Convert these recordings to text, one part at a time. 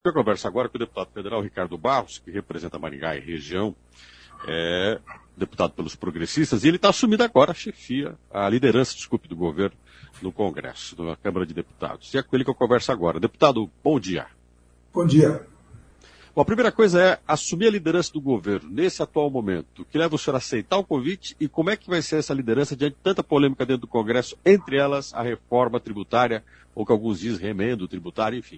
Eu converso agora com o deputado federal Ricardo Barros, que representa Maringá e região, deputado pelos progressistas, e ele está assumindo agora a liderança do governo no Congresso, na Câmara de Deputados. E é com ele que eu converso agora. Deputado, bom dia. Bom dia. Bom, a primeira coisa é assumir a liderança do governo nesse atual momento. O que leva o senhor a aceitar o convite e como é que vai ser essa liderança diante de tanta polêmica dentro do Congresso, entre elas a reforma tributária, ou que alguns dizem remendo tributário, enfim.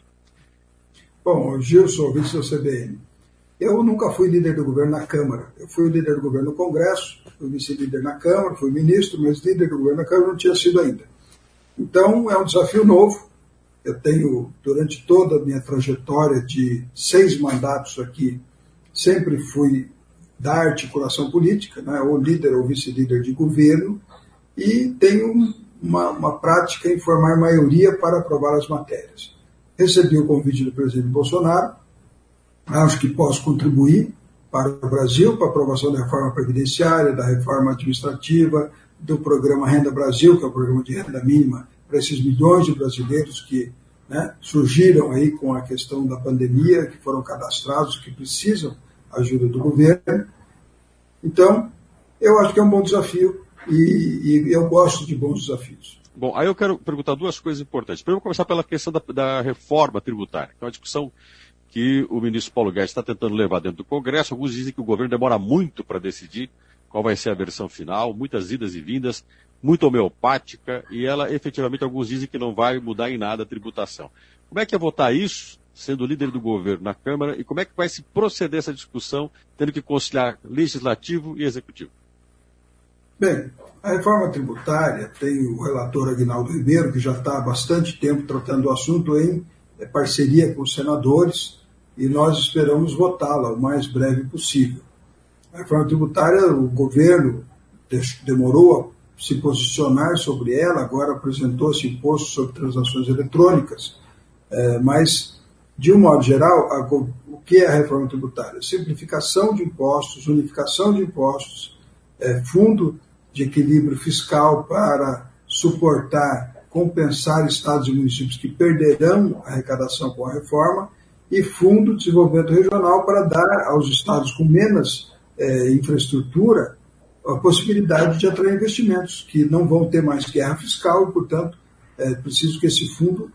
Bom, Gilson, vice da CBN. Eu nunca fui líder do governo na Câmara. Eu fui o líder do governo no Congresso, fui vice-líder na Câmara, fui ministro, mas líder do governo na Câmara não tinha sido ainda. Então, é um desafio novo. Eu tenho, durante toda a minha trajetória de 6 mandatos aqui, sempre fui da articulação política, né, ou líder ou vice-líder de governo, e tenho uma prática em formar maioria para aprovar as matérias. Recebi o convite do presidente Bolsonaro, acho que posso contribuir para o Brasil, para a aprovação da reforma previdenciária, da reforma administrativa, do programa Renda Brasil, que é o programa de renda mínima para esses milhões de brasileiros que surgiram aí com a questão da pandemia, que foram cadastrados, que precisam ajuda do governo. Então, eu acho que é um bom desafio e eu gosto de bons desafios. Bom, aí eu quero perguntar 2 coisas importantes. Primeiro, vou começar pela questão da reforma tributária, que é uma discussão que o ministro Paulo Guedes está tentando levar dentro do Congresso. Alguns dizem que o governo demora muito para decidir qual vai ser a versão final, muitas idas e vindas, muito homeopática, e ela, efetivamente, alguns dizem que não vai mudar em nada a tributação. Como é que é votar isso, sendo líder do governo na Câmara, e como é que vai se proceder essa discussão, tendo que conciliar legislativo e executivo? Bem, a reforma tributária tem o relator Aguinaldo Ribeiro, que já está há bastante tempo tratando o assunto em parceria com os senadores, e nós esperamos votá-la o mais breve possível. A reforma tributária, o governo demorou a se posicionar sobre ela, agora apresentou-se imposto sobre transações eletrônicas, mas, de um modo geral, o que é a reforma tributária? Simplificação de impostos, unificação de impostos, fundo de equilíbrio fiscal para suportar, compensar estados e municípios que perderão a arrecadação com a reforma, e fundo de desenvolvimento regional para dar aos estados com menos infraestrutura a possibilidade de atrair investimentos, que não vão ter mais guerra fiscal, e, portanto, é preciso que esse fundo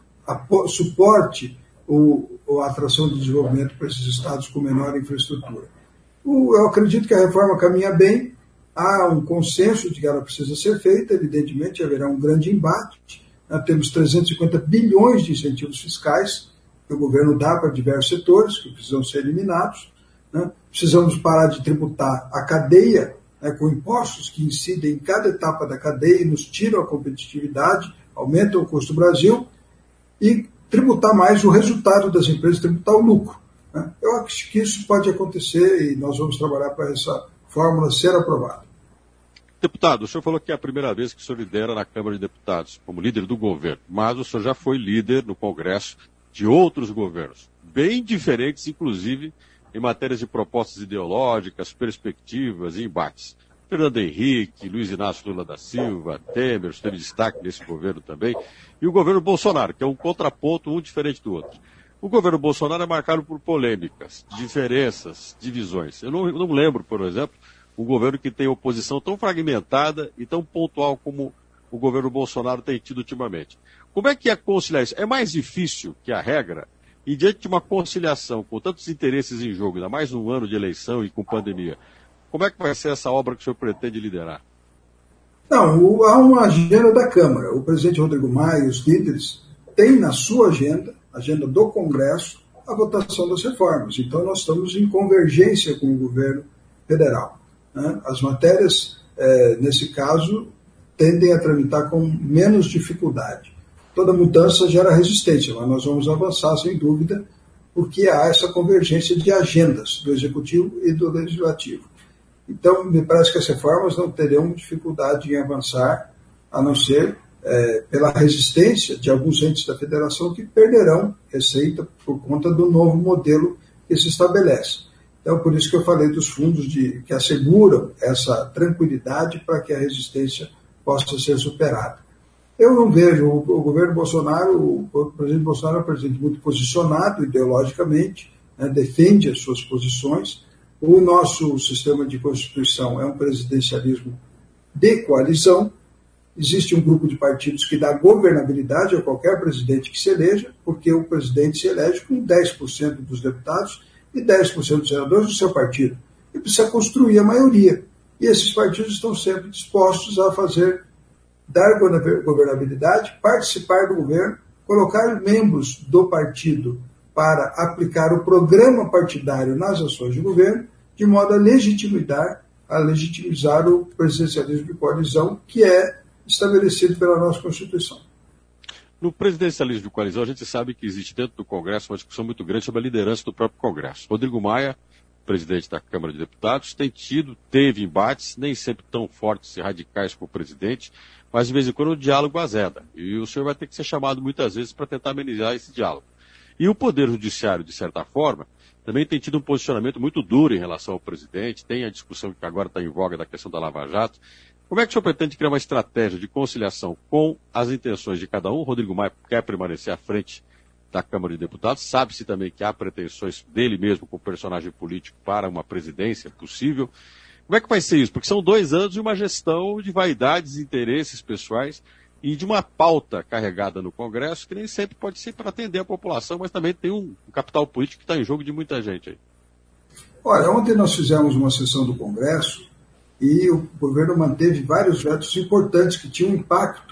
suporte a atração de desenvolvimento para esses estados com menor infraestrutura. Eu acredito que a reforma caminha bem, há um consenso de que ela precisa ser feita, evidentemente haverá um grande embate. Nós temos 350 bilhões de incentivos fiscais que o governo dá para diversos setores, que precisam ser eliminados. Precisamos parar de tributar a cadeia, com impostos que incidem em cada etapa da cadeia e nos tiram a competitividade, aumentam o custo do Brasil, e tributar mais o resultado das empresas, tributar o lucro. Eu acho que isso pode acontecer e nós vamos trabalhar para essa fórmula ser aprovada. Deputado, o senhor falou que é a primeira vez que o senhor lidera na Câmara de Deputados, como líder do governo, mas o senhor já foi líder no Congresso de outros governos, bem diferentes, inclusive, em matérias de propostas ideológicas, perspectivas e embates. Fernando Henrique, Luiz Inácio Lula da Silva, Temer, teve destaque nesse governo também, e o governo Bolsonaro, que é um contraponto, um diferente do outro. O governo Bolsonaro é marcado por polêmicas, diferenças, divisões. Eu não lembro, por exemplo, um governo que tem oposição tão fragmentada e tão pontual como o governo Bolsonaro tem tido ultimamente. Como é que é conciliar isso? É mais difícil que a regra? E diante de uma conciliação com tantos interesses em jogo, ainda mais num ano de eleição e com pandemia, como é que vai ser essa obra que o senhor pretende liderar? Não, há uma agenda da Câmara. O presidente Rodrigo Maia e os líderes têm na sua agenda do Congresso, a votação das reformas. Então, nós estamos em convergência com o governo federal. As matérias, nesse caso, tendem a tramitar com menos dificuldade. Toda mudança gera resistência, mas nós vamos avançar, sem dúvida, porque há essa convergência de agendas do Executivo e do Legislativo. Então, me parece que as reformas não terão dificuldade em avançar, a não ser pela resistência de alguns entes da federação que perderão receita por conta do novo modelo que se estabelece. Então, por isso que eu falei dos fundos que asseguram essa tranquilidade para que a resistência possa ser superada. Eu não vejo o governo Bolsonaro, o presidente Bolsonaro é um presidente muito posicionado ideologicamente, né, defende as suas posições. O nosso sistema de Constituição é um presidencialismo de coalizão. Existe um grupo de partidos que dá governabilidade a qualquer presidente que se eleja, porque o presidente se elege com 10% dos deputados e 10% dos senadores do seu partido. E precisa construir a maioria. E esses partidos estão sempre dispostos a dar governabilidade, participar do governo, colocar membros do partido para aplicar o programa partidário nas ações de governo, de modo a legitimizar o presidencialismo de coalizão, que é estabelecido pela nossa Constituição. No presidencialismo de coalizão, a gente sabe que existe dentro do Congresso uma discussão muito grande sobre a liderança do próprio Congresso. Rodrigo Maia, presidente da Câmara de Deputados, teve embates, nem sempre tão fortes e radicais com o presidente, mas de vez em quando o diálogo azeda. E o senhor vai ter que ser chamado muitas vezes para tentar amenizar esse diálogo. E o Poder Judiciário, de certa forma, também tem tido um posicionamento muito duro em relação ao presidente, tem a discussão que agora está em voga da questão da Lava Jato. Como é que o senhor pretende criar uma estratégia de conciliação com as intenções de cada um? O Rodrigo Maia quer permanecer à frente da Câmara de Deputados, sabe-se também que há pretensões dele mesmo como personagem político para uma presidência possível. Como é que vai ser isso? Porque são 2 anos de uma gestão de vaidades, interesses pessoais e de uma pauta carregada no Congresso que nem sempre pode ser para atender a população, mas também tem um capital político que está em jogo de muita gente aí. Olha, ontem nós fizemos uma sessão do Congresso e o governo manteve vários vetos importantes que tinham impacto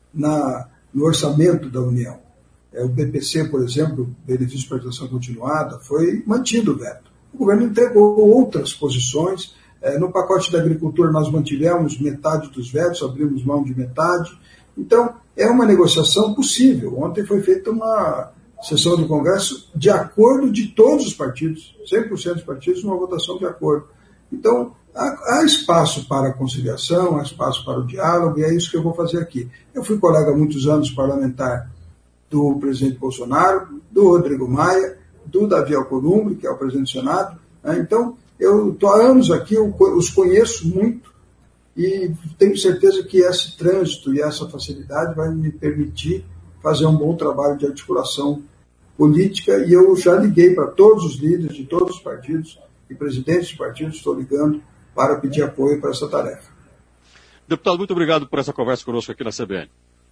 no orçamento da União. O BPC, por exemplo, benefício de prestação continuada, foi mantido o veto. O governo entregou outras posições. No pacote da agricultura nós mantivemos metade dos vetos, abrimos mão de metade. Então, é uma negociação possível. Ontem foi feita uma sessão do Congresso de acordo de todos os partidos, 100% dos partidos, uma votação de acordo. Então, há espaço para a conciliação, há espaço para o diálogo, e é isso que eu vou fazer aqui. Eu fui colega há muitos anos parlamentar do presidente Bolsonaro, do Rodrigo Maia, do Davi Alcolumbre, que é o presidente do Senado. Então, eu estou há anos aqui, eu os conheço muito e tenho certeza que esse trânsito e essa facilidade vai me permitir fazer um bom trabalho de articulação política, e eu já liguei para todos os líderes de todos os partidos e presidentes de partidos, estou ligando para pedir apoio para essa tarefa. Deputado, muito obrigado por essa conversa conosco aqui na CBN.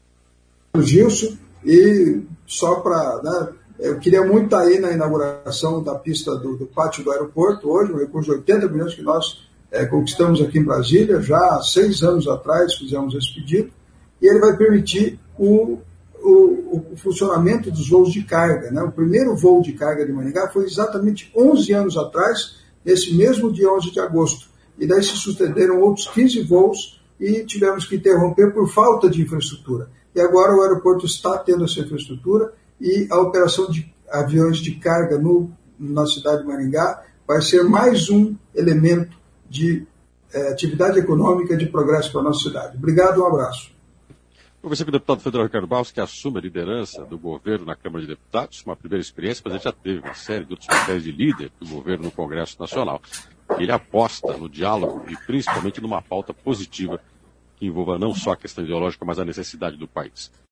Gilson, e só para... eu queria muito estar aí na inauguração da pista do pátio do aeroporto hoje, um recurso de 80 milhões que nós conquistamos aqui em Brasília, já há 6 anos atrás fizemos esse pedido, e ele vai permitir o funcionamento dos voos de carga, né? O primeiro voo de carga de Maringá foi exatamente 11 anos atrás, nesse mesmo dia 11 de agosto. E daí se sucederam outros 15 voos e tivemos que interromper por falta de infraestrutura. E agora o aeroporto está tendo essa infraestrutura e a operação de aviões de carga na cidade de Maringá vai ser mais um elemento de atividade econômica e de progresso para a nossa cidade. Obrigado, um abraço. Conversei com o deputado federal Ricardo Barros, que assume a liderança do governo na Câmara de Deputados, uma primeira experiência, mas ele já teve uma série de outros papéis de líder do governo no Congresso Nacional. Ele aposta no diálogo e principalmente numa pauta positiva que envolva não só a questão ideológica, mas a necessidade do país.